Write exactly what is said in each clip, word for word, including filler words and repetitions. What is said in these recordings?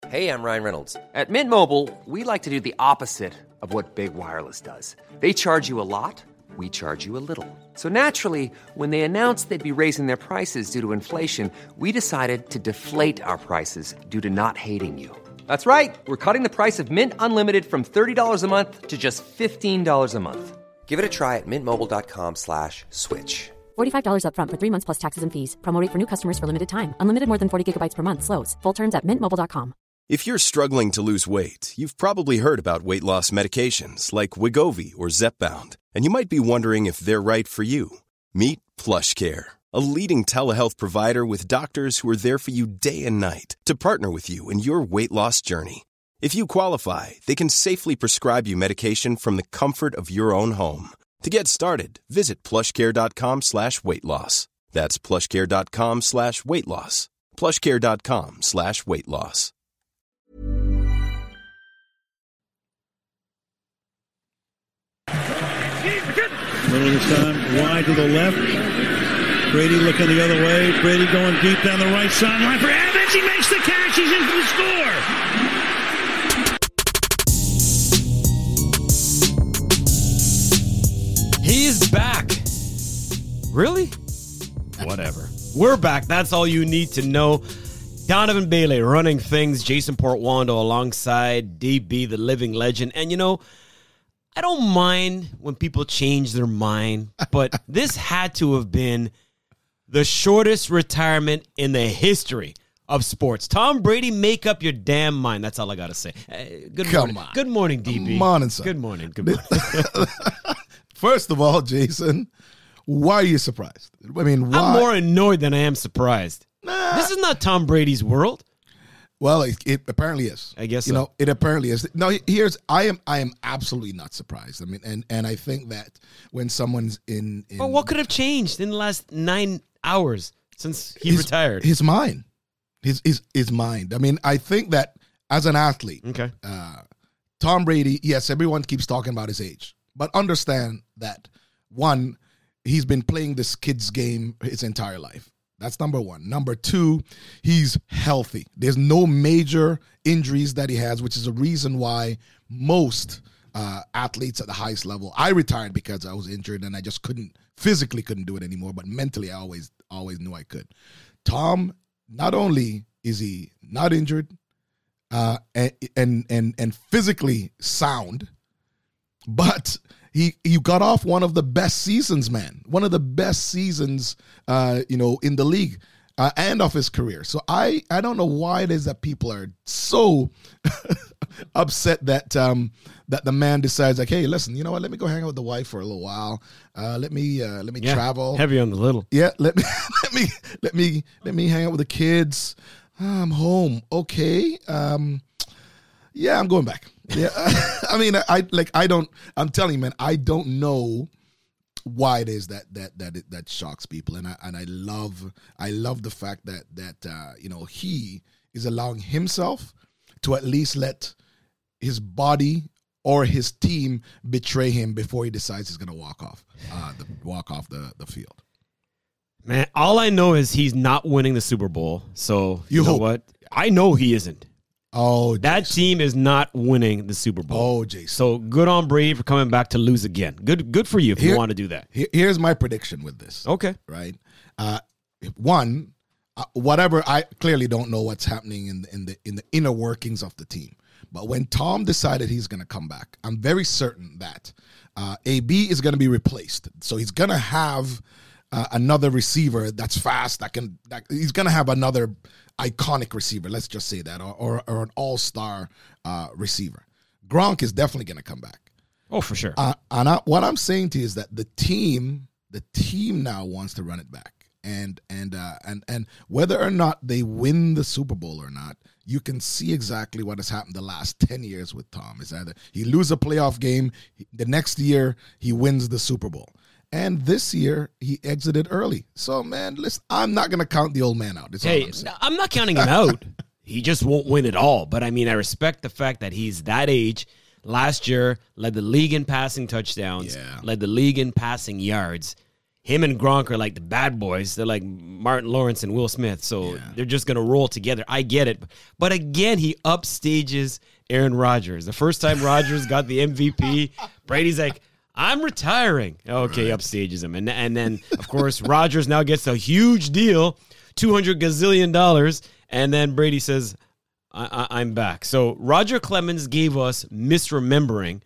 Hey, I'm Ryan Reynolds. At Mint Mobile, we like to do the opposite of what Big Wireless does. They charge you a lot, we charge you a little. So naturally, when they announced they'd be raising their prices due to inflation, we decided to deflate our prices due to not hating you. That's right. We're cutting the price of Mint Unlimited from thirty dollars a month to just fifteen dollars a month. Give it a try at mintmobile.com slash switch. forty-five dollars up front for three months plus taxes and fees. Promo rate for new customers for limited time. Unlimited more than forty gigabytes per month. Slows full terms at mint mobile dot com. If you're struggling to lose weight, you've probably heard about weight loss medications like Wegovy or Zepbound, and you might be wondering if they're right for you. Meet PlushCare, a leading telehealth provider with doctors who are there for you day and night to partner with you in your weight loss journey. If you qualify, they can safely prescribe you medication from the comfort of your own home. To get started, visit plushcare.com slash weight loss. That's plushcare.com slash weight loss. plushcare.com slash weight loss. Little this time, wide to the left. Brady looking the other way. Brady going deep down the right sideline for Evans. He makes the catch. He's in for the score. He is back. Really? Whatever. We're back. That's all you need to know. Donovan Bailey running things. Jason Portwando alongside D B, the living legend. And, you know, I don't mind when people change their mind, but this had to have been the shortest retirement in the history of sports. Tom Brady, make up your damn mind. That's all I got to say. Uh, good Come morning. on. Good morning, D B. Morning, son. Good morning. Good morning. First of all, Jason, why are you surprised? I mean, why? I'm more annoyed than I am surprised. Nah. This is not Tom Brady's world. Well, it, it apparently is. I guess you so. know it apparently is. No, here's I am I am absolutely not surprised. I mean, and and I think that when someone's in, in But what could have changed in the last nine hours since he his, retired? His mind, his his his mind. I mean, I think that as an athlete, okay, uh, Tom Brady. Yes, everyone keeps talking about his age, but understand that one, he's been playing this kid's game his entire life. That's number one. Number two, he's healthy. There's no major injuries that he has, which is a reason why most uh, athletes at the highest level. I retired because I was injured and I just couldn't, physically couldn't do it anymore, but mentally I always, always knew I could. Tom, not only is he not injured uh, and, and, and, and physically sound, but He he got off one of the best seasons, man. One of the best seasons, uh, you know, in the league uh, and of his career. So I, I don't know why it is that people are so upset that um, that the man decides like, hey, listen, you know what? Let me go hang out with the wife for a little while. Uh, let me uh, let me yeah, travel. Heavy on the little. Yeah, let me let me let me let me hang out with the kids. I'm home. Okay. Um, yeah, I'm going back. Yeah, I mean, I like I don't. I'm telling you, man, I don't know why it is that that that it, that shocks people, and I and I love I love the fact that that uh, you know he is allowing himself to at least let his body or his team betray him before he decides he's going to walk off uh, the walk off the the field. Man, all I know is he's not winning the Super Bowl. So you, You know hope. what? I know he isn't. Oh, that Jason. team is not winning the Super Bowl. Oh, Jason. So good on Brady for coming back to lose again. Good, good for you if Here- you want to do that. Here- here's my prediction with this. Okay. Right. Uh, one, uh, whatever. I clearly don't know what's happening in the, in the in the inner workings of the team. But when Tom decided he's going to come back, I'm very certain that uh, A B is going to be replaced. So he's going to have uh, another receiver that's fast. That can. That, he's going to have another iconic receiver. Let's just say that, or or, or an all-star uh, receiver. Gronk is definitely going to come back. Oh, for sure. Uh, and I, what I'm saying to you is that the team, the team now wants to run it back, and and uh, and and whether or not they win the Super Bowl or not, you can see exactly what has happened the last ten years with Tom. It's either he loses a playoff game, the next year he wins the Super Bowl, and this year he exited early. So man, listen, I'm not going to count the old man out. That's all Hey, I'm saying. I'm not counting him out. He just won't win it all. But I mean, I respect the fact that he's that age. Last year, led the league in passing touchdowns, Yeah. led the league in passing yards. him and Gronk are like the bad boys. They're like Martin Lawrence and Will Smith. So Yeah. they're just going to roll together. I get it. But again, he upstages Aaron Rodgers. The first time Rodgers got the M V P, Brady's like, I'm retiring. Okay, right. Upstages him. And, and then, of course, Rodgers now gets a huge deal, two hundred gazillion dollars. And then Brady says, I- I- I'm back. So Roger Clemens gave us misremembering.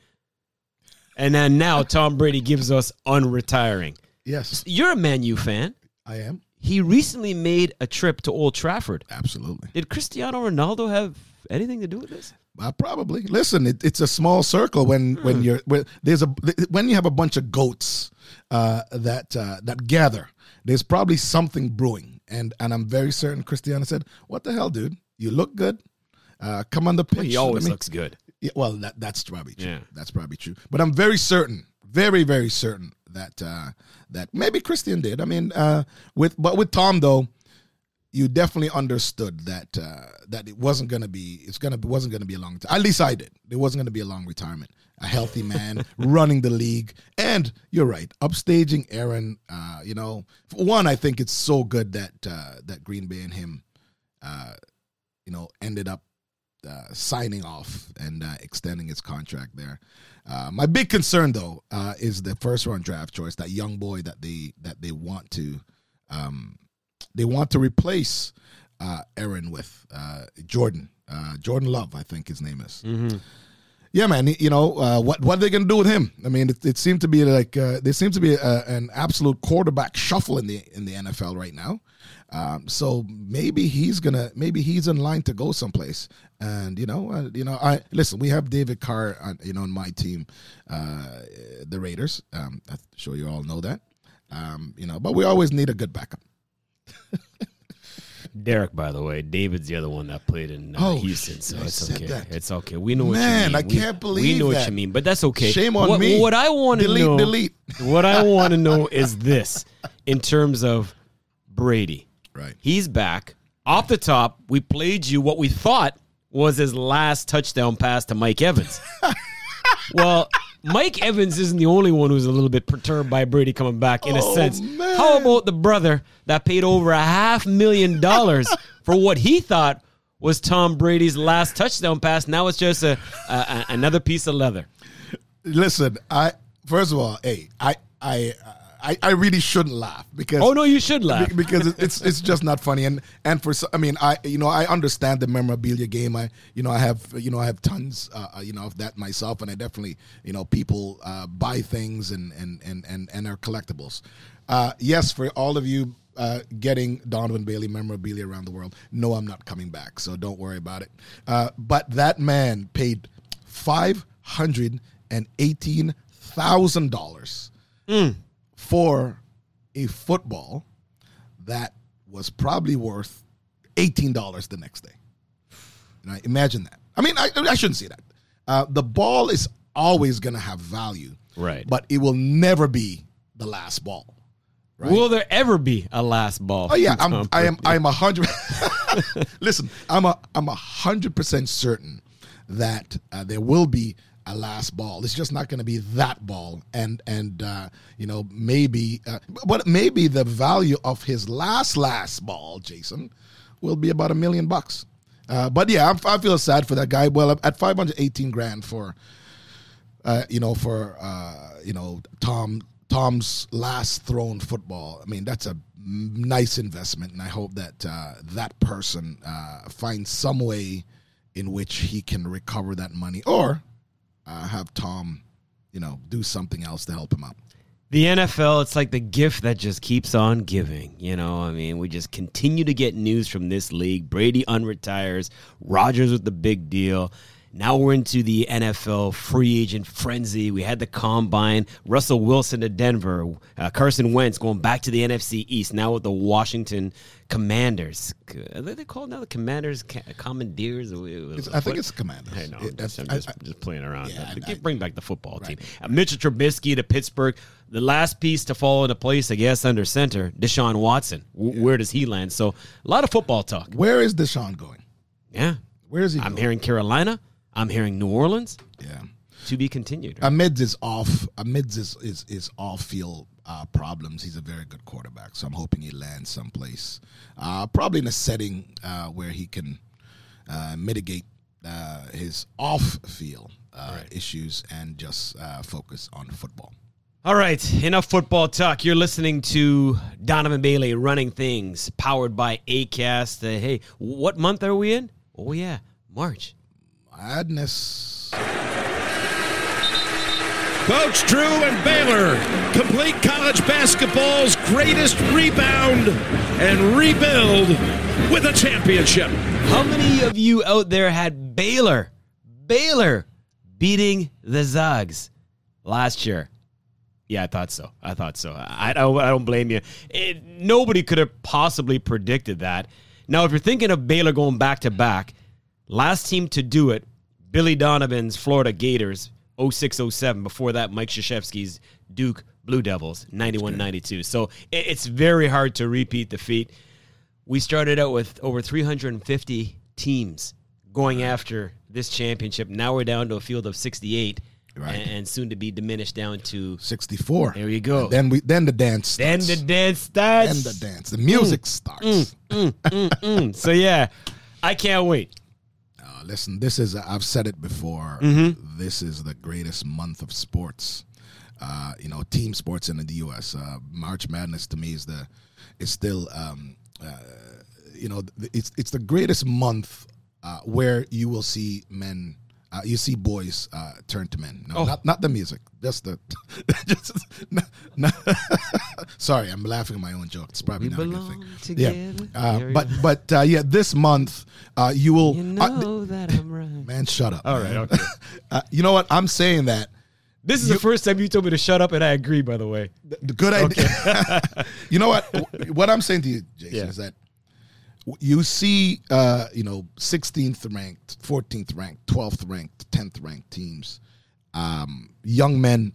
And then now Tom Brady gives us unretiring. Yes. You're a Man U fan. I am. He recently made a trip to Old Trafford. Absolutely. Did Cristiano Ronaldo have anything to do with this? Uh, probably. Listen, it, it's a small circle when when Hmm. you're when there's a when you have a bunch of goats uh, that uh, that gather. There's probably something brewing, and and I'm very certain Cristiano said, "What the hell, dude? You look good. Uh, come on the pitch." Well, he always Let me- looks good. Yeah, well, that that's probably true. Yeah. That's probably true. But I'm very certain, very very certain that uh, that maybe Christian did. I mean, uh, with but with Tom though, you definitely understood that uh, that it wasn't gonna be it's gonna wasn't gonna be a long time. At least I did. It wasn't gonna be a long retirement. A healthy man running the league, and you're right, upstaging Aaron. Uh, you know, for one, I think it's so good that uh, that Green Bay and him, uh, you know, ended up uh, signing off and uh, extending his contract there. Uh, my big concern though uh, is the first round draft choice, that young boy that they that they want to. Um, They want to replace uh, Aaron with uh, Jordan. Uh, Jordan Love, I think his name is. Mm-hmm. Yeah, man. You know, uh, what what are they going to do with him? I mean, it, it seemed to be like uh, there seems to be a, an absolute quarterback shuffle in the in the N F L right now. Um, so maybe he's gonna maybe he's in line to go someplace. And you know, uh, you know, I listen. We have David Carr, on, you know, on my team, uh, the Raiders. Um, I'm sure you all know that. Um, you know, but we always need a good backup. Derek, by the way, David's the other one that played in uh, Oh, Houston, so I it's said okay. that. It's okay. We know what Man, you mean. I We- can't We believe know what that. you mean, but that's okay. Shame on what, me. What I want to Delete, know, delete. what I want to know is this: in terms of Brady, Right. he's back. Off the top, we played you what we thought was his last touchdown pass to Mike Evans. Well, Mike Evans isn't the only one who's a little bit perturbed by Brady coming back, in a Oh, sense. man. How about the brother that paid over a half million dollars for what he thought was Tom Brady's last touchdown pass? Now it's just a, a, a another piece of leather. Listen, I first of all, hey, I I I, I really shouldn't laugh because Oh no, you should laugh. Be- because it- it's it's just not funny, and and for so- I mean I you know I understand the memorabilia game. I you know I have you know I have tons uh, you know of that myself, and I definitely you know people uh, buy things and and and and and are collectibles. Uh, yes, for all of you uh, getting Donovan Bailey memorabilia around the world, no, I'm not coming back, so don't worry about it. Uh, but that man paid five hundred and eighteen thousand dollars. For a football that was probably worth eighteen dollars the next day. Right? Imagine that. I mean, I, I shouldn't say that. Uh, the ball is always going to have value. Right. But it will never be the last ball. Right? Will there ever be a last ball? Oh yeah, from I'm. Tom I am. Brady? I am a hundred. Listen, I'm a. I'm a hundred percent certain that uh, there will be a last ball. It's just not going to be that ball, and and uh, you know maybe, uh, but maybe the value of his last last ball, Jason, will be about a million bucks. Uh, but yeah, I'm, I feel sad for that guy. Well, at five hundred eighteen grand for, uh, you know, for uh, you know Tom. Tom's last thrown football. I mean, that's a nice investment, and I hope that uh, that person uh, finds some way in which he can recover that money, or uh, have Tom, you know, do something else to help him out. The N F L, it's like the gift that just keeps on giving. You know, I mean, we just continue to get news from this league. Brady unretires. Rodgers with the big deal. Now we're into the N F L free agent frenzy. We had the combine. Russell Wilson to Denver. Uh, Carson Wentz going back to the N F C East. Now with the Washington Commanders. Are they called now the Commanders? Commandeers? It's, I think it's Commanders. I know. It, I'm just, I'm I- just, I- just playing around. Yeah, Get- I- Bring back the football Right. team. Uh, Mitchell Trubisky to Pittsburgh. The last piece to fall into place, I guess, under center, Deshaun Watson. W- Where does he land? So a lot of football talk. Where is Deshaun going? Yeah. Where is he? I'm going? hearing Carolina. I'm hearing New Orleans. Yeah. To be continued. Right? Amid's is off. Amid's is is, is off field uh, problems. He's a very good quarterback, so I'm hoping he lands someplace, uh, probably in a setting uh, where he can uh, mitigate uh, his off-field uh, right. issues and just uh, focus on football. All right, enough football talk. You're listening to Donovan Bailey Running Things, powered by Acast. Uh, hey, what month are we in? Oh, yeah, March. Madness. Coach Drew and Baylor complete college basketball's greatest rebound and rebuild with a championship. How many of you out there had Baylor, Baylor beating the Zags last year? Yeah, I thought so. I thought so. I don't, I don't blame you. It, nobody could have possibly predicted that. Now, if you're thinking of Baylor going back-to-back, last team to do it, Billy Donovan's Florida Gators, oh six oh seven. Before that, Mike Krzyzewski's Duke Blue Devils, ninety-one ninety-two. So it, it's very hard to repeat the feat. We started out with over three hundred fifty teams going after this championship. Now we're down to a field of sixty-eight. Right. And, and soon to be diminished down to sixty-four. There you go. And then we then the dance starts. Then the dance starts. Then the dance. The music mm, starts. Mm, mm, mm, mm. So yeah, I can't wait. Uh, listen, this is I've said it before. Mm-hmm. This is the greatest month of sports. Uh, you know, team sports in the U S Uh, March Madness to me is the is still um, uh, you know it's it's the greatest month uh, where you will see men. Uh, you see boys uh, turn to men. No, oh. not not the music. Just the. just, no, no. Sorry, I'm laughing at my own joke. It's probably we not a good belong thing. Together. Yeah, uh, but but uh, yeah, this month uh, you will. You know uh, that I'm right. Man, shut up. All man. right, okay. uh, you know what? I'm saying that. This is you, the first time you told me to shut up, and I agree. By the way, the, the good idea. Okay. You know what? What I'm saying to you, Jason, yeah. is that. You see, uh, you know, sixteenth ranked, fourteenth ranked, twelfth ranked, tenth ranked teams, um, young men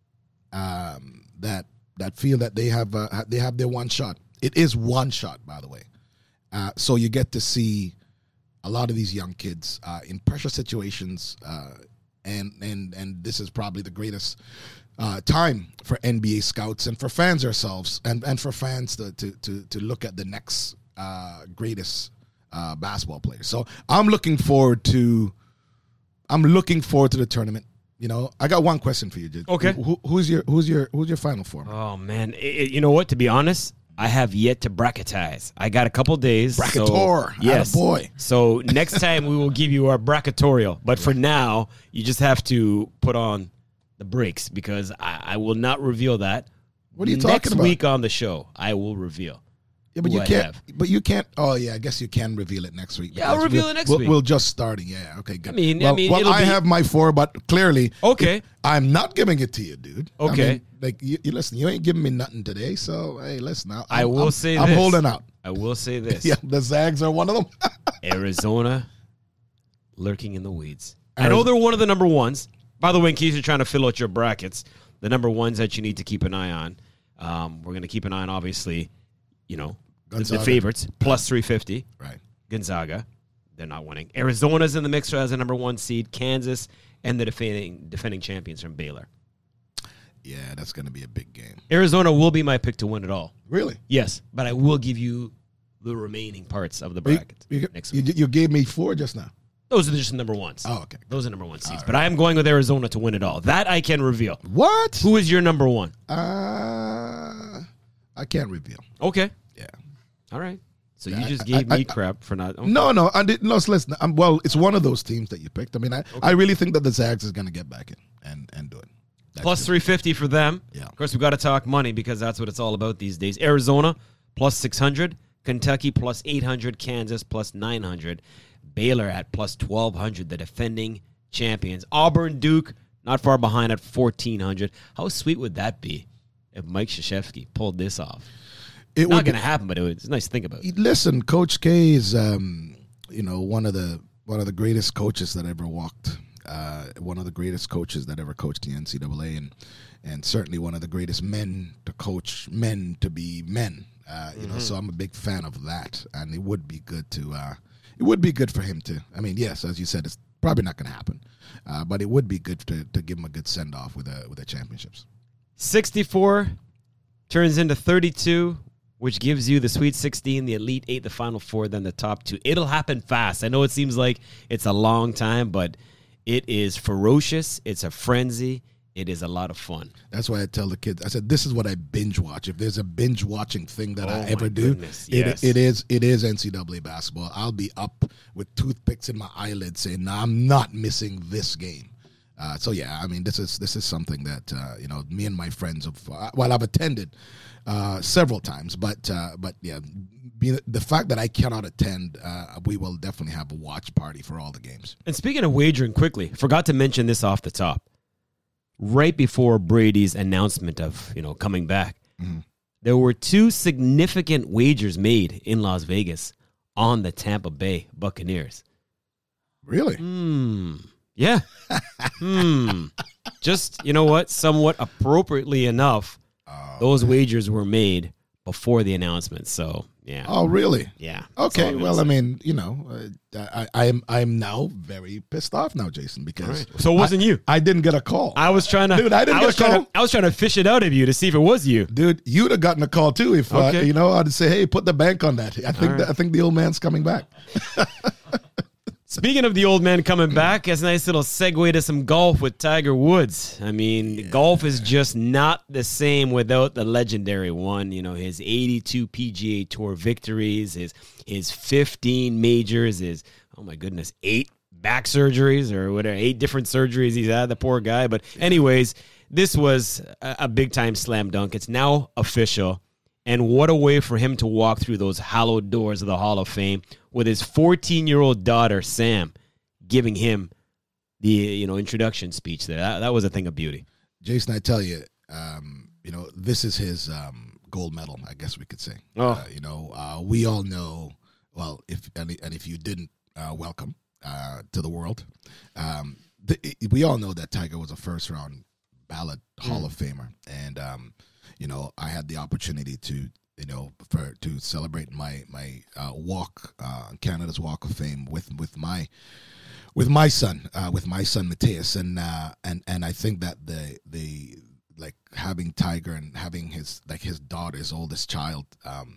um, that that feel that they have uh, they have their one shot. It is one shot, by the way. Uh, so you get to see a lot of these young kids uh, in pressure situations, uh, and and and this is probably the greatest uh, time for N B A scouts and for fans ourselves, and and for fans to to to, to look at the next. Uh, greatest uh, basketball players. So I'm looking forward to. I'm looking forward to the tournament. You know, I got one question for you, Jid. Okay. Who, who's your Who's your Who's your final four? Oh man, it, it, you know what? To be honest, I have yet to bracketize. I got a couple days. Bracketor. So, yes, boy. So next time we will give you our bracketorial. But for now, you just have to put on the brakes because I, I will not reveal that. What are you next talking about? Next week on the show, I will reveal. Yeah, but who you I can't. have. But you can't. Oh, yeah. I guess you can reveal it next week. Yeah, I'll because reveal we'll, it next we'll, week. We'll just starting. Yeah. Okay. Good. I mean, well, I mean, well, it'll I be... have my four, but clearly, okay, it, I'm not giving it to you, dude. Okay. I mean, like you, you listen, you ain't giving me nothing today, so hey, listen. I'm, I will I'm, say I'm this. holding out. I will say this. Yeah, the Zags are one of them. Arizona, lurking in the weeds. I know they're one of the number ones. By the way, in case you're trying to fill out your brackets, the number ones that you need to keep an eye on. Um, we're going to keep an eye on, obviously, you know, the, the favorites, plus three fifty. Right. Gonzaga, they're not winning. Arizona's in the mix as a number one seed. Kansas, and the defending defending champions from Baylor. Yeah, that's going to be a big game. Arizona will be my pick to win it all. Really? Yes, but I will give you the remaining parts of the bracket you, you, next you, week. you gave me four just now. Those are just the number ones. Oh, okay. Those are number one seeds. Right. But I am going with Arizona to win it all. That I can reveal. What? Who is your number one? Uh, I can't reveal. Okay. Yeah. All right. So Yeah, you just I- gave I- me I- crap for not. Okay. No, no, I didn't. No, listen. I'm, well, it's one of those teams that you picked. I mean, I, I really think that the Zags is going to get back in and, and do it. That's Plus it. three fifty for them. Yeah. Of course, we've got to talk money because that's what it's all about these days. Arizona, plus six hundred. Kentucky, plus eight hundred. Kansas, plus nine hundred. Baylor at plus twelve hundred, the defending champions. Auburn, Duke, not far behind at fourteen hundred. How sweet would that be if Mike Krzyzewski pulled this off? It Not would going to happen, but it was, it's nice to think about. Listen, Coach K is, um, you know, one of the one of the greatest coaches that ever walked. Uh, one of the greatest coaches that ever coached the N C double A, and and certainly one of the greatest men to coach men to be men. Uh, you mm-hmm. know, so I'm a big fan of that, and it would be good to. Uh, it would be good for him to. I mean, yes, as you said, it's probably not going to happen, uh, but it would be good to to give him a good send off with a with the championships. sixty-four turns into thirty-two, which gives you the Sweet sixteen, the Elite Eight, the Final Four, then the top two. It'll happen fast. I know it seems like it's a long time, but it is ferocious. It's a frenzy. It is a lot of fun. That's why I tell the kids, I said, this is what I binge watch. If there's a binge watching thing that Oh, I ever my do, goodness, it, yes. it is it is N C double A basketball. I'll be up with toothpicks in my eyelids saying, no, I'm not missing this game. Uh, so, yeah, I mean, this is this is something that, uh, you know, me and my friends have, uh, well, I've attended uh, several times. But, uh, but yeah, being, the fact that I cannot attend, uh, we will definitely have a watch party for all the games. And speaking of wagering quickly, forgot to mention this off the top. Right before Brady's announcement of, you know, coming back, mm-hmm. there were two significant wagers made in Las Vegas on the Tampa Bay Buccaneers. Really? Hmm. Yeah. hmm. Just, you know what? Somewhat appropriately enough, oh, those man. wagers were made before the announcement. So, yeah. Oh, really? Yeah. Okay. Well, say. I mean, you know, uh, I, I am I'm now very pissed off now, Jason, because right. so it wasn't I, you. I didn't get a call. I was trying to. Dude, I didn't I get was a call. Trying to, I was trying to fish it out of you to see if it was you. Dude, you'd have gotten a call too if okay. uh, you know. I'd say, hey, put the bank on that. I think right. the, I think the old man's coming back. Speaking of the old man coming back, it's a nice little segue to some golf with Tiger Woods. I mean, yeah. golf is just not the same without the legendary one. You know, his eighty-two P G A Tour victories, his his fifteen majors, his, oh my goodness, eight back surgeries or whatever, eight different surgeries he's had, the poor guy. But anyways, this was a, a big-time slam dunk. It's now official. And what a way for him to walk through those hallowed doors of the Hall of Fame with his fourteen-year-old daughter, Sam, giving him the, you know, introduction speech there. That, that was a thing of beauty. Jason, I tell you, um, you know, this is his um, gold medal, I guess we could say. Oh. Uh, you know, uh, we all know, well, if and, and if you didn't, uh, welcome uh, to the world. Um, the, we all know that Tiger was a first-round ballot Hall mm. of Famer. And, um you know, I had the opportunity to, you know, for to celebrate my my uh, walk, uh, Canada's Walk of Fame with with my with my son, uh, with my son Mateus, and uh, and and I think that the the like having Tiger and having his like his daughter, his oldest child, um,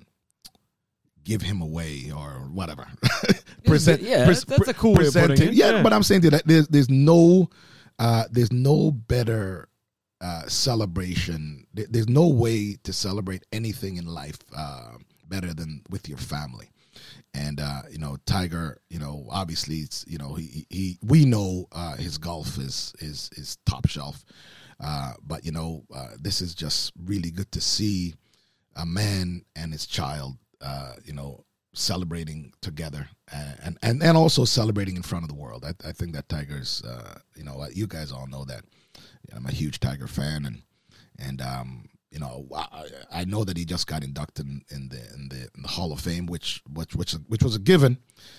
give him away or whatever. present, yeah, pres- that's a cool way of putting it. Yeah, yeah, but I'm saying that there's there's no uh, there's no better. Uh, celebration. There's no way to celebrate anything in life uh, better than with your family. And uh, you know, Tiger. You know, obviously, it's you know he he. We know uh, his golf is is is top shelf. Uh, but you know, uh, this is just really good to see a man and his child. Uh, you know, celebrating together and and and also celebrating in front of the world. I, I think that Tiger's. Uh, you know, you guys all know that. I'm a huge Tiger fan, and and um, you know I, I know that he just got inducted in, in the in the in the Hall of Fame, which which which which was a given.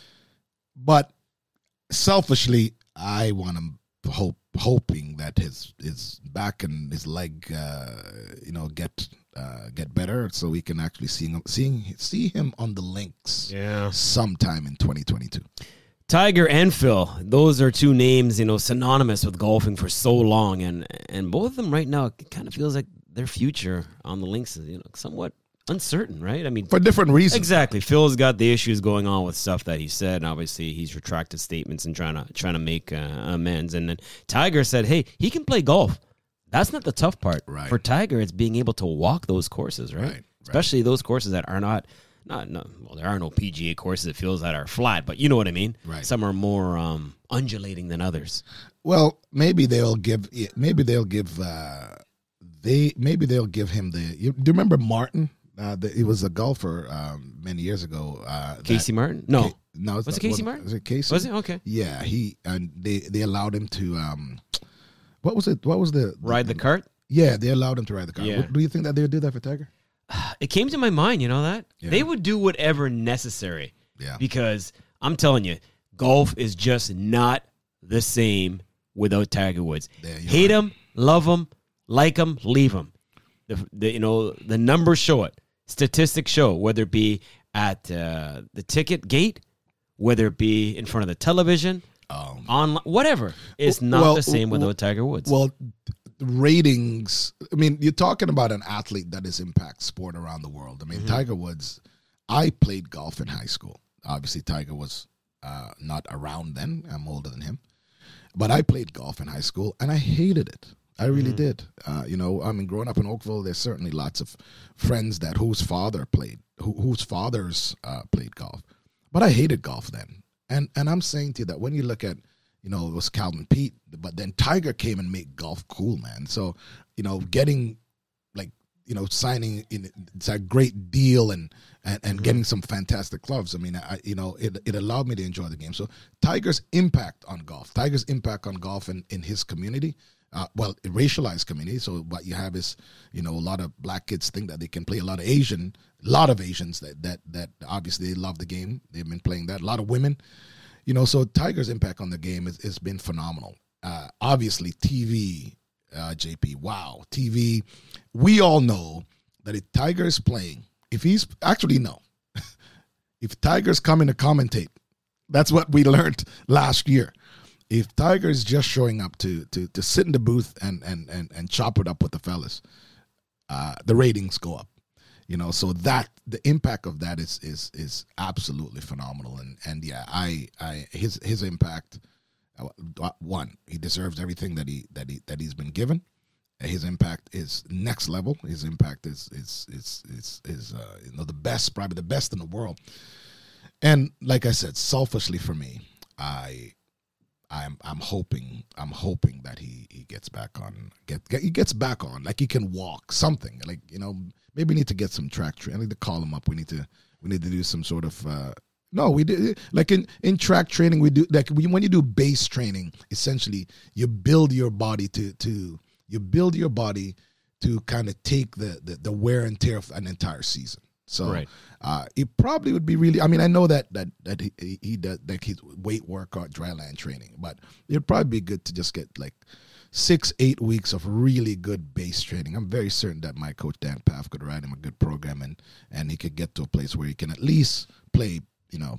But selfishly, I want him to hope hoping that his his back and his leg, uh, you know, get uh, get better, so we can actually see him seeing see him on the links, yeah, sometime in twenty twenty-two. Tiger and Phil, those are two names, you know, synonymous with golfing for so long, and and both of them right now, it kind of feels like their future on the links is, you know, somewhat uncertain, right? I mean, for different reasons. Exactly. Phil's got the issues going on with stuff that he said, and obviously he's retracted statements and trying to trying to make uh, amends. And then Tiger said, "Hey, he can play golf. That's not the tough part. Right. For Tiger, it's being able to walk those courses, right? Right, right. Especially those courses that are not." Not, no, well, there are no P G A courses, it feels, that are flat, but you know what I mean? Right. Some are more um, undulating than others. Well, maybe they'll give, maybe they'll give, uh, they, maybe they'll give him the, you, do you remember Martin? Uh, the, he was a golfer um, many years ago. Uh, Casey that, Martin? No. Ca- no, it's was not, it Casey what, Martin? Was it Casey? Was it? Okay. Yeah, he, and they, they allowed him to, um, what was it? What was the? Ride the, the cart? Yeah, they allowed him to ride the cart. Yeah. What, do you think that they would do that for Tiger? It came to my mind, you know that? Yeah. They would do whatever necessary. Yeah. Because I'm telling you, golf is just not the same without Tiger Woods. Hate him, love him, like him, leave him. The, the you know the numbers show it. Statistics show, whether it be at uh, the ticket gate, whether it be in front of the television, um, online, whatever. It's not well, the same without Tiger Woods. Well, ratings. I mean, you're talking about an athlete that has impacted sport around the world. I mean, mm-hmm. Tiger Woods. I played golf in high school. Obviously, Tiger was uh, not around then. I'm older than him. But I played golf in high school, and I hated it. I really mm-hmm. did. Uh, you know, I mean, growing up in Oakville, there's certainly lots of friends that whose father played, who, whose fathers uh, played golf. But I hated golf then. And and I'm saying to you that when you look at, you know, it was Calvin Pete, but then Tiger came and made golf cool, man. So, you know, getting, like, you know, signing, in, it's a great deal and and, and mm-hmm. getting some fantastic clubs. I mean, I, you know, it it allowed me to enjoy the game. So Tiger's impact on golf, Tiger's impact on golf in, in his community, uh, well, a racialized community. So what you have is, you know, a lot of black kids think that they can play. A lot of Asian, a lot of Asians that that that obviously they love the game. They've been playing that. A lot of women, you know. So Tiger's impact on the game has, has been phenomenal. Uh, obviously, T V, uh, J P. Wow, T V. We all know that if Tiger is playing, if he's actually no, if Tiger's coming to commentate, that's what we learned last year. If Tiger is just showing up to to to sit in the booth and and and, and chop it up with the fellas, uh, the ratings go up. You know, so that the impact of that is is is absolutely phenomenal. And and yeah, I I his his impact. Uh, one, he deserves everything that he that he that he's been given. His impact is next level. His impact is is is is is uh, you know, the best, probably the best in the world. And like I said, selfishly for me, I. I'm I'm hoping I'm hoping that he, he gets back on get, get he gets back on, like he can walk something, like, you know, maybe we need to get some track training. I need to call him up. We need to we need to do some sort of uh, no we did like in, in track training we do like when you do base training, essentially you build your body to to you build your body to kind of take the, the the wear and tear of an entire season. So right. uh, it probably would be really. I mean, I know that that that he, he does like his weight workout, dryland training, but it'd probably be good to just get like six, eight weeks of really good base training. I'm very certain that my coach Dan Paff could write him a good program, and and he could get to a place where he can at least play, you know,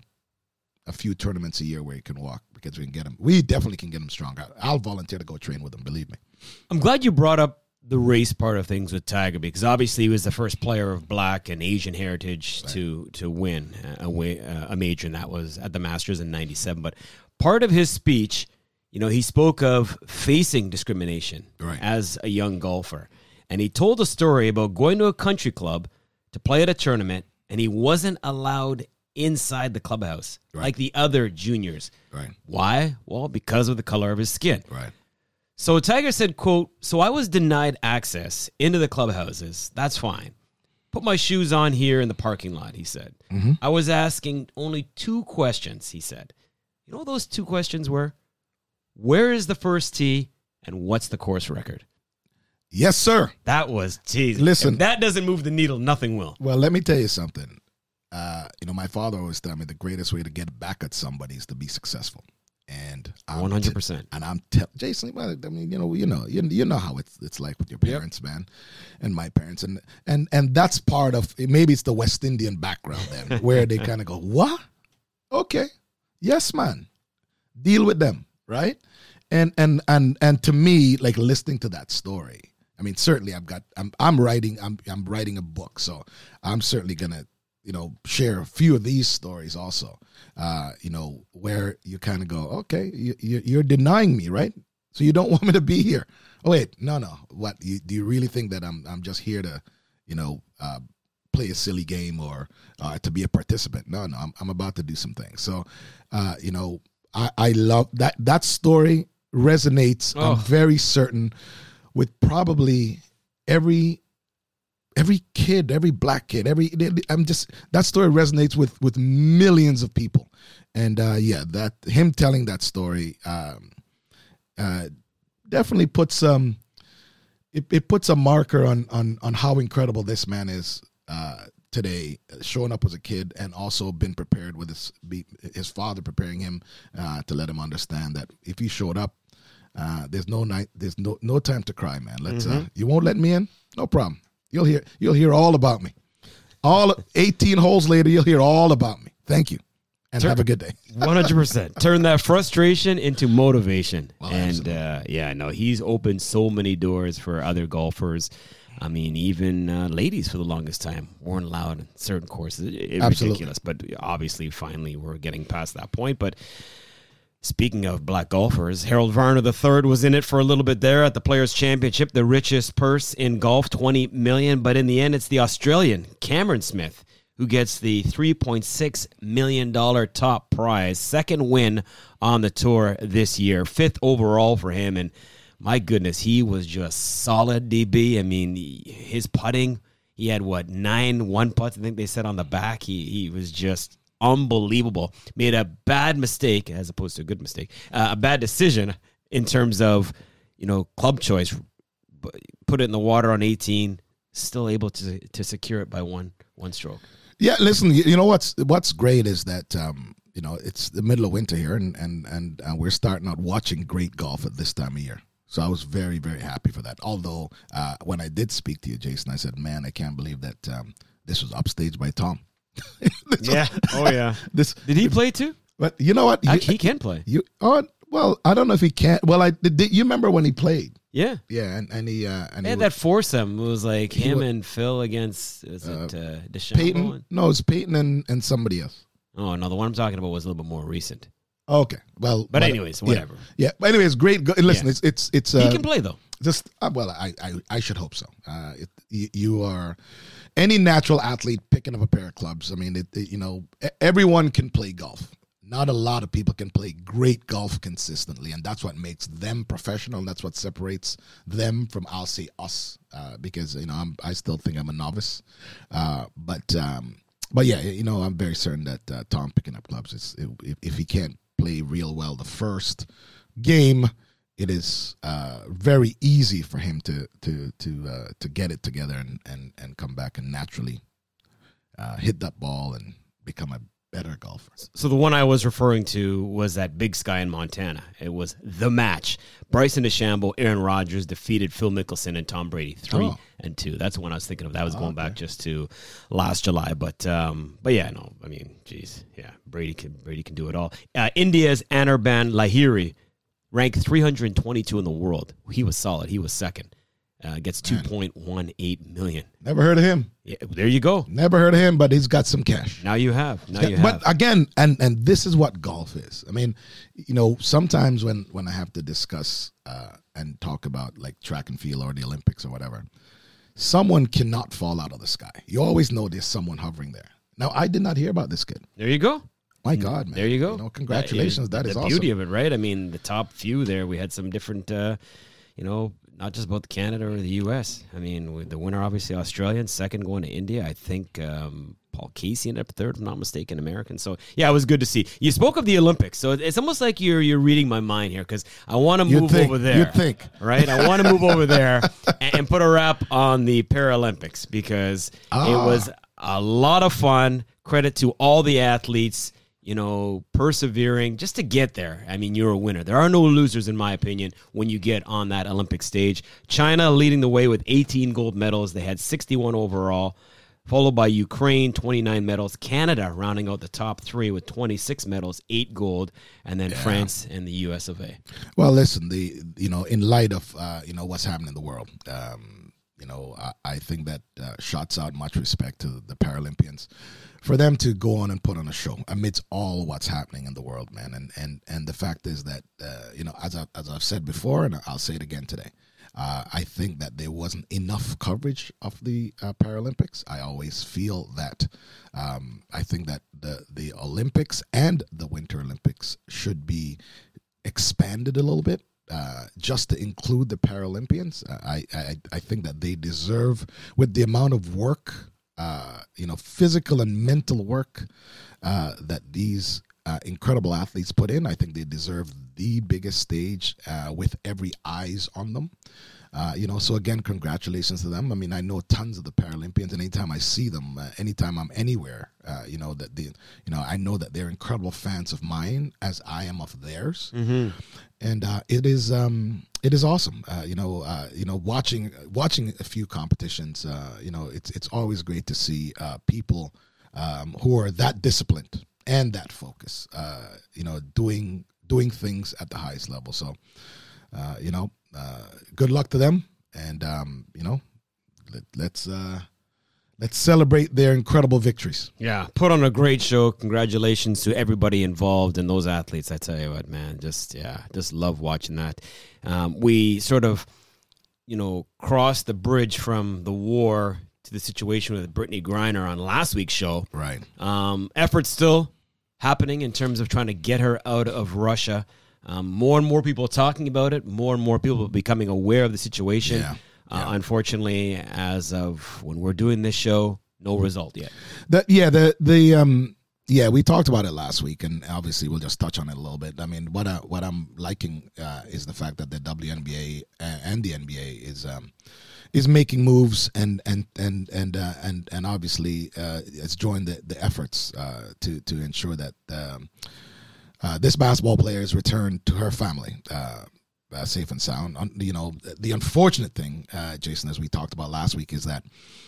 a few tournaments a year where he can walk, because we can get him. We definitely can get him strong. I'll volunteer to go train with him. Believe me. I'm glad you brought up the race part of things with Tiger, because obviously he was the first player of black and Asian heritage right. to to win a, a major, and that was at the Masters in ninety-seven. But part of his speech, you know, he spoke of facing discrimination right. as a young golfer. And he told a story about going to a country club to play at a tournament, and he wasn't allowed inside the clubhouse right. like the other juniors. Right. Why? Well, because of the color of his skin. Right. So Tiger said, quote, "So I was denied access into the clubhouses. That's fine. Put my shoes on here in the parking lot," he said. Mm-hmm. "I was asking only two questions," he said. You know what those two questions were? Where is the first tee, and what's the course record? Yes, sir. That was, geez. Listen. If that doesn't move the needle, nothing will. Well, let me tell you something. Uh, you know, my father always told me the greatest way to get back at somebody is to be successful. And I'm one hundred percent. T- and I'm telling Jason, well, I mean, you know, you know, you, you know how it's it's like with your parents, yep. man, and my parents, and and and that's part of maybe it's the West Indian background then, where they kind of go, "What? Okay, yes, man, deal with them, right?" And and and and to me, like listening to that story, I mean, certainly I've got I'm I'm writing I'm I'm writing a book, so I'm certainly gonna, you know, share a few of these stories also. Uh, you know, where you kind of go, okay, you, you, you're denying me, right? So you don't want me to be here. Oh, wait, no, no. What, you, do you really think that I'm I'm just here to, you know, uh, play a silly game or uh, to be a participant? No, no, I'm, I'm about to do some things. So, uh, you know, I, I love that. That story resonates, oh. I'm very certain, with probably every Every kid, every black kid, every I'm just that story resonates with with millions of people, and uh, yeah, that him telling that story um, uh, definitely puts um it, it puts a marker on on on how incredible this man is uh, today, showing up as a kid and also been prepared with his his father preparing him uh, to let him understand that if he showed up, uh, there's no night, there's no no time to cry, man. Let's mm-hmm. uh, you won't let me in, no problem. You'll hear you'll hear all about me. All eighteen holes later, you'll hear all about me. Thank you. and Tur- have a good day. one hundred percent. Turn that frustration into motivation. Well, and uh, yeah, no, he's opened so many doors for other golfers. I mean, even uh, ladies for the longest time weren't allowed in certain courses. It, it, ridiculous. But obviously, finally, we're getting past that point. But speaking of black golfers, Harold Varner the third was in it for a little bit there at the Players' Championship, the richest purse in golf, twenty million dollars. But in the end, it's the Australian, Cameron Smith, who gets the three point six million dollars top prize, second win on the tour this year, fifth overall for him. And my goodness, he was just solid, D B. I mean, his putting, he had, what, nine one-putts, I think they said on the back. He he was just unbelievable. Made a bad mistake, as opposed to a good mistake, uh, a bad decision in terms of, you know, club choice. Put it in the water on eighteen, still able to to secure it by one one stroke. Yeah, listen, you know what's what's great is that, um, you know, it's the middle of winter here, and, and, and uh, we're starting out watching great golf at this time of year. So I was very, very happy for that. Although uh, when I did speak to you, Jason, I said, man, I can't believe that um, this was upstaged by Tom. Yeah. Oh, yeah. This Did he play too? But you know what? Actually, he can play. You oh, well, I don't know if he can. Well, I did, you remember when he played? Yeah. Yeah, and, and he uh, and They he had was, that foursome. It was like him was, and Phil against, is it uh, DeChambeau? Peyton. No, it's Peyton and, and somebody else. Oh, no, the one I'm talking about was a little bit more recent. Okay, well, But what- anyways, whatever. Yeah, yeah. But anyways, great. Go, listen, Yeah. it's it's it's. Uh, He can play, though. Just uh, well, I, I I should hope so. Uh, it, you, you are any natural athlete picking up a pair of clubs. I mean, it, it, you know, e- everyone can play golf. Not a lot of people can play great golf consistently, and that's what makes them professional. And that's what separates them from, I'll say, us, uh, because you know I'm I still think I'm a novice, uh, but um, but yeah, you know I'm very certain that uh, Tom picking up clubs is if, if he can't play real well the first game, it is uh, very easy for him to to to uh, to get it together and, and, and come back and naturally uh, hit that ball and become a better golfer. So the one I was referring to was that Big Sky in Montana. It was the match. Bryson DeChambeau, Aaron Rodgers defeated Phil Mickelson and Tom Brady, three Oh. and two. That's the one I was thinking of. That was Oh, going okay. back just to last July. But um, but yeah, no, I mean, geez, yeah, Brady can Brady can do it all. Uh, India's Anirban Lahiri ranked three hundred twenty-two in the world. He was solid. He was second. Uh, gets two point one eight million. Never heard of him. Yeah, there you go. Never heard of him, but he's got some cash. Now you have. Now Yeah, you have. but again, and and this is what golf is. I mean, you know, sometimes when when I have to discuss uh, and talk about like track and field or the Olympics or whatever, someone cannot fall out of the sky. You always know there's someone hovering there. Now, I did not hear about this kid. There you go. My God, man! There you go. You know, congratulations. Uh, That is the awesome. beauty of it, right? I mean, the top few there, we had some different, uh, you know, not just about Canada or the U S. I mean, with the winner, obviously, Australian, second going to India. I think um, Paul Casey ended up third, if I'm not mistaken, American. So, yeah, it was good to see. You spoke of the Olympics, so it's almost like you're you're reading my mind here because I want to You'd move think- over there. you'd think. Right? I want to move over there and, and put a wrap on the Paralympics because it Ah. was a lot of fun. Credit to all the athletes, you know, persevering just to get there. I mean, you're a winner. There are no losers, in my opinion, when you get on that Olympic stage. China leading the way with eighteen gold medals. They had sixty-one overall, followed by Ukraine, twenty-nine medals. Canada rounding out the top three with twenty-six medals, eight gold, and then France and the U S of A. Well, listen, the you know, in light of uh, you know what's happening in the world, um, you know, I, I think that uh, shots out much respect to the Paralympians for them to go on and put on a show amidst all what's happening in the world, man. And and and the fact is that uh, you know, as I, as I've said before, and I'll say it again today, uh, I think that there wasn't enough coverage of the uh, Paralympics. I always feel that um, I think that the the Olympics and the Winter Olympics should be expanded a little bit. Uh, just to include the Paralympians, uh, I, I I think that they deserve, with the amount of work, uh, you know, physical and mental work uh, that these uh, incredible athletes put in. I think they deserve the biggest stage uh, with every eyes on them. Uh, you know, so again, congratulations to them. I mean, I know tons of the Paralympians, and anytime I see them, uh, anytime I'm anywhere, uh, you know that they, you know, I know that they're incredible fans of mine, as I am of theirs, mm-hmm. and uh, it is, um, it is awesome. Uh, you know, uh, you know, watching watching a few competitions, uh, you know, it's it's always great to see uh, people um, who are that disciplined and that focus. Uh, you know, doing doing things at the highest level. So, uh, you know, uh, good luck to them, and um, you know, let, let's. Uh, Let's celebrate their incredible victories. Yeah, put on a great show. Congratulations to everybody involved and those athletes. I tell you what, man, just, yeah, just love watching that. Um, we sort of, you know, crossed the bridge from the war to the situation with Brittany Griner on last week's show. Right. Um, efforts still happening in terms of trying to get her out of Russia. Um, more and more people talking about it. More and more people becoming aware of the situation. Yeah. Uh, Yeah. Unfortunately, as of when we're doing this show, no result yet. That yeah, the the um yeah, we talked about it last week, and obviously we'll just touch on it a little bit. I mean, what I, what I'm liking uh, is the fact that the W N B A and the N B A is um is making moves and and and and uh, and and obviously uh, has joined the the efforts uh, to to ensure that um, uh, this basketball player is returned to her family. Uh, Uh, safe and sound. Um, you know, the unfortunate thing, uh, Jason, as we talked about last week, is that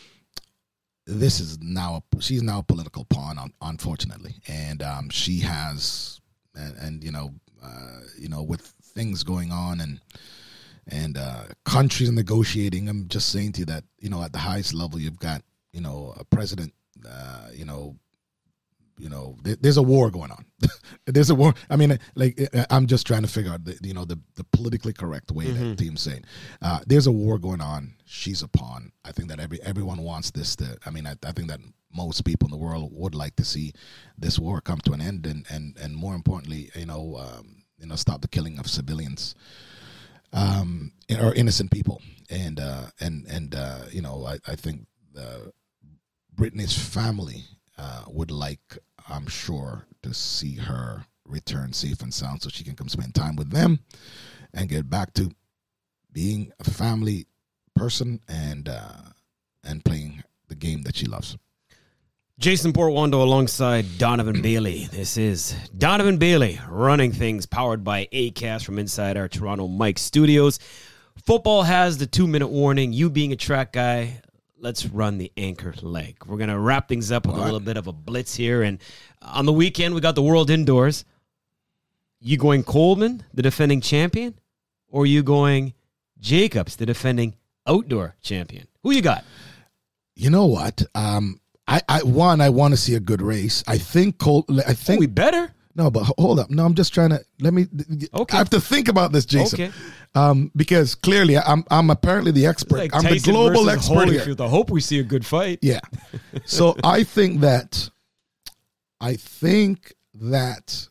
this is now a, she's now a political pawn, un- unfortunately, and um, she has, and, and you know, uh, you know, with things going on and and uh, countries negotiating. I'm just saying to you that, you know, at the highest level, you've got, you know, a president, uh, you know. You know, there's a war going on. There's a war. I mean, like, I'm just trying to figure out, the, you know, the, the politically correct way mm-hmm. that the team's saying. Uh, there's a war going on. She's a pawn. I think that every everyone wants this to, I mean, I, I think that most people in the world would like to see this war come to an end and, and, and more importantly, you know, um, you know, stop the killing of civilians um, or innocent people. And, uh, and, and uh, you know, I, I think uh, Brittany's family uh, would like, I'm sure, to see her return safe and sound so she can come spend time with them and get back to being a family person and uh, and playing the game that she loves. Jason Portwando alongside Donovan Bailey. This is Donovan Bailey running things, powered by A C A S from inside our Toronto Mike studios. Football has the two-minute warning. You being a track guy, let's run the anchor leg. We're going to wrap things up with what? a little bit of a blitz here. And on the weekend, we got the World Indoors. You going Coleman, the defending champion, or you going Jacobs, the defending outdoor champion? Who you got? You know what? Um, I, I one, I want to see a good race. I think Cole. I think oh, we better. No, but hold up. No, I'm just trying to let me. Okay. I have to think about this, Jason. Okay. Um, because clearly, I'm I'm apparently the expert. Like I'm Tyson the global expert Holyfield. here. I hope we see a good fight. Yeah. So I think that. I think that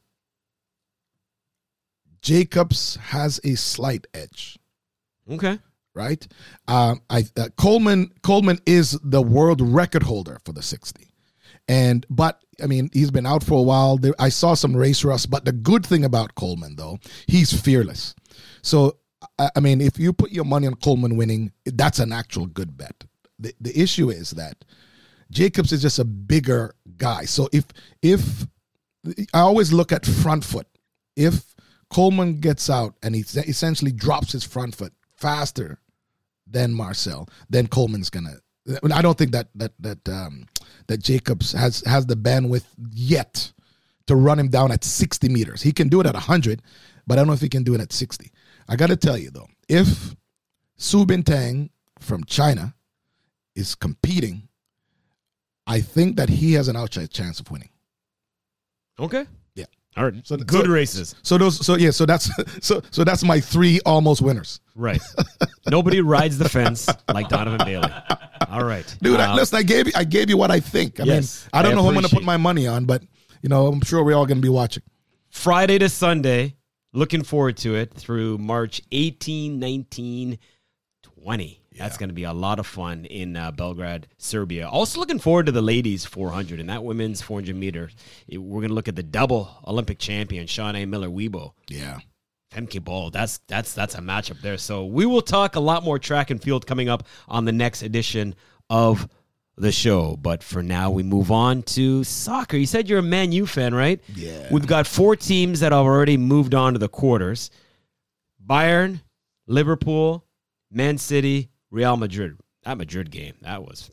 Jacobs has a slight edge. Okay. Right. Um, I uh, Coleman Coleman is the world record holder for the sixty. And, but, I mean, he's been out for a while. There, I saw some race rust, but the good thing about Coleman, though, he's fearless. So, I, I mean, if you put your money on Coleman winning, that's an actual good bet. The, the issue is that Jacobs is just a bigger guy. So, if, if, I always look at front foot. If Coleman gets out and he essentially drops his front foot faster than Marcel, then Coleman's going to, I don't think that that that um, that Jacobs has has the bandwidth yet to run him down at sixty meters. He can do it at one hundred, but I don't know if he can do it at sixty. I got to tell you, though, if Su Bintang from China is competing, I think that he has an outside chance of winning. Okay. Yeah. All right. So good so, races. So those. So yeah. So that's so so that's my three almost winners. Right. Nobody rides the fence like Donovan Bailey. All right, dude. Um, I, listen, I gave you, I gave you what I think. I yes, mean, I don't I know who I'm going to put appreciate- my money on, but you know, I'm sure we're all going to be watching. Friday to Sunday. Looking forward to it through March eighteen, nineteen, twenty. Yeah. That's going to be a lot of fun in uh, Belgrade, Serbia. Also looking forward to the ladies four hundred and that women's four hundred meter. We're going to look at the double Olympic champion, Shawnee Miller-Weibo. Yeah. Femke Bol, that's that's that's a matchup there. So we will talk a lot more track and field coming up on the next edition of the show. But for now, we move on to soccer. You said you're a Man U fan, right? Yeah. We've got four teams that have already moved on to the quarters. Bayern, Liverpool, Man City, Real Madrid. That Madrid game, that was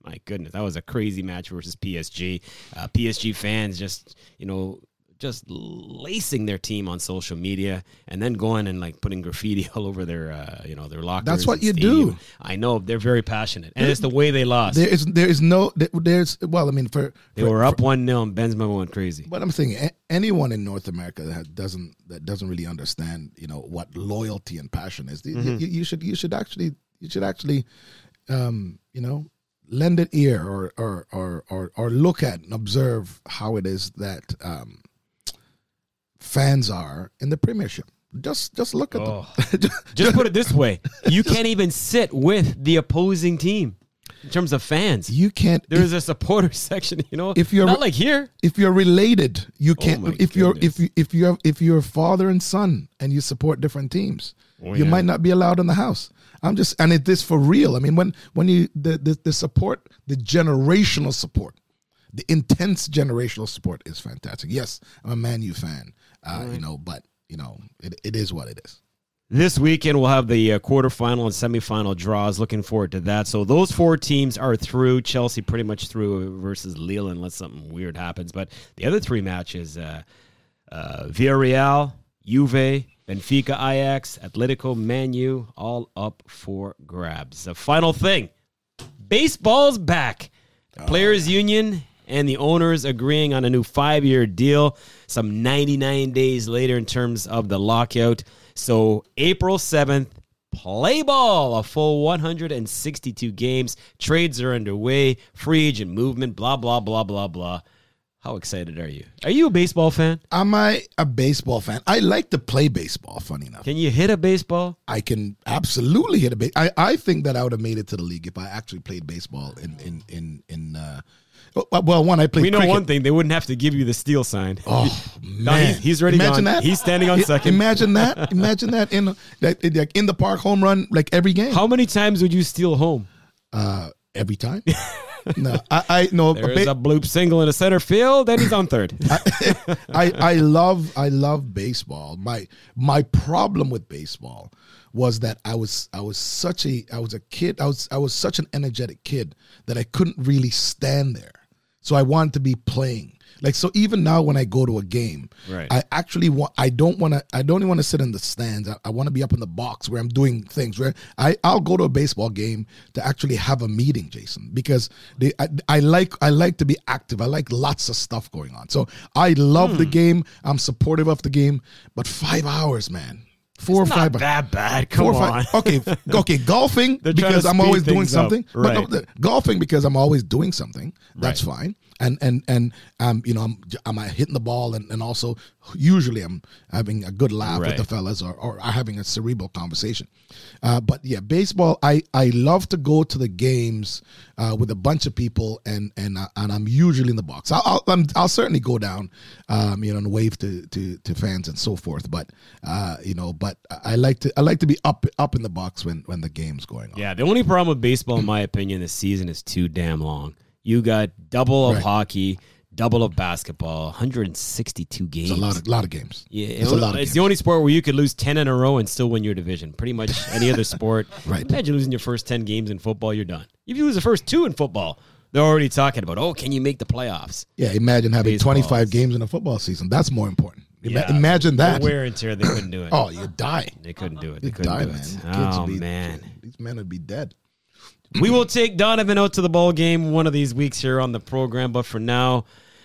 My goodness, that was a crazy match versus P S G. Uh, P S G fans just, you know, just lacing their team on social media and then going and like putting graffiti all over their, uh, you know, their lockers. That's what and you stadium. do. I know they're very passionate, and it's the way they lost. There is there is no there's well, I mean for they for, were up for, one nil, and Benzema went crazy. But I'm saying a- anyone in North America that doesn't that doesn't really understand, you know, what loyalty and passion is. Mm-hmm. You, you should you should actually you should actually, um, you know, lend an ear or or or or, or look at and observe how it is that. Um, fans are in the Premiership. Just just look at oh. them. just, just put it this way. You can't even sit with the opposing team in terms of fans. You can't. There's if, a supporter section, you know. If you're not like here. If you're related, you can't. Oh my if you're goodness. if you if you're if you're father and son and you support different teams, Oh, you yeah. might not be allowed in the house. I'm just and it is for real. I mean, when when you the the, the support, the generational support. The intense generational support is fantastic. Yes, I'm a Man U fan, uh, right. you know, but, you know, it, it is what it is. This weekend, we'll have the uh, quarterfinal and semifinal draws. Looking forward to that. So those four teams are through. Chelsea pretty much through versus Lille unless something weird happens. But the other three matches, uh, uh, Villarreal, Juve, Benfica, Ajax, Atletico, Man U, all up for grabs. The final thing, baseball's back. The Players oh. Union and the owners agreeing on a new five-year deal some ninety-nine days later in terms of the lockout. So April seventh, play ball, a full one hundred sixty-two games. Trades are underway, free agent movement, blah, blah, blah, blah, blah. How excited are you? Are you a baseball fan? Am I a baseball fan? I like to play baseball, funny enough. Can you hit a baseball? I can absolutely hit a baseball. I, I think that I would have made it to the league if I actually played baseball in, in, in, in uh, well, one, I played We know cricket. one thing. They wouldn't have to give you the steal sign. Oh, no, man. he's, he's ready. Imagine gone. that. He's standing on second. Imagine that. Imagine that in like in the park home run like every game. How many times would you steal home? Uh, every time. No, I, I no. There's a bloop single in the center field, and he's on third. I, I I love I love baseball. My my problem with baseball was that I was I was such a I was a kid. I was I was such an energetic kid that I couldn't really stand there. So I wanted to be playing. Like, so even now when I go to a game, right. I actually want, I don't want to, I don't even want to sit in the stands. I, I want to be up in the box where I'm doing things where I, I'll go to a baseball game to actually have a meeting, Jason, because they, I, I like, I like to be active. I like lots of stuff going on. So I love hmm. the game. I'm supportive of the game, but five hours, man. Four it's or five. Not that bad. Come four or on. Five, okay, okay. Golfing because I'm always doing something. Right. But no, the, golfing because I'm always doing something. That's right. fine. And and and um, you know, I'm I'm hitting the ball, and, and also usually I'm having a good laugh right. with the fellas, or or having a cerebral conversation. Uh, but yeah, baseball. I, I love to go to the games uh, with a bunch of people, and and uh, and I'm usually in the box. I'll I'll, I'm, I'll certainly go down, um, you know, and wave to, to, to fans and so forth. But uh, you know, but I like to I like to be up up in the box when when the game's going on. Yeah, the only problem with baseball, in my opinion, this season is too damn long. You got double of right. hockey, double of basketball, one hundred sixty-two games. It's a lot of lot of games. Yeah, it's a lot of It's games. the only sport where you could lose ten in a row and still win your division. Pretty much any other sport. Right. Imagine losing your first ten games in football, you're done. If you lose the first two in football, they're already talking about, oh, can you make the playoffs? Yeah, imagine having Baseball twenty-five is- games in a football season. That's more important. Ima- Yeah, imagine that. The wear and tear, they couldn't do it. Oh, you die. They couldn't do it. They You couldn't die, do man. it. Kids Oh, would be, man. These men would be dead. We will take Donovan out to the ball game one of these weeks here on the program, but for now,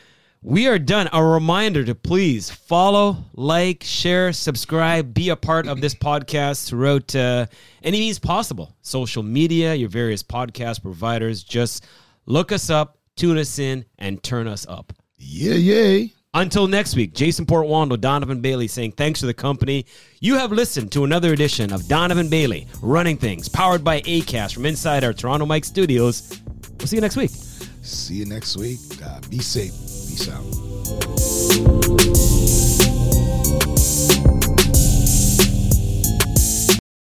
we are done. A reminder to please follow, like, share, subscribe, be a part of this podcast throughout uh, any means possible. Social media, your various podcast providers. Just look us up, tune us in, and turn us up. Yeah, yeah. Until next week, Jason Portwando, Donovan Bailey saying thanks for the company. You have listened to another edition of Donovan Bailey Running Things, powered by Acast from inside our Toronto Mike studios. We'll see you next week. See you next week. Uh, be safe. Peace out.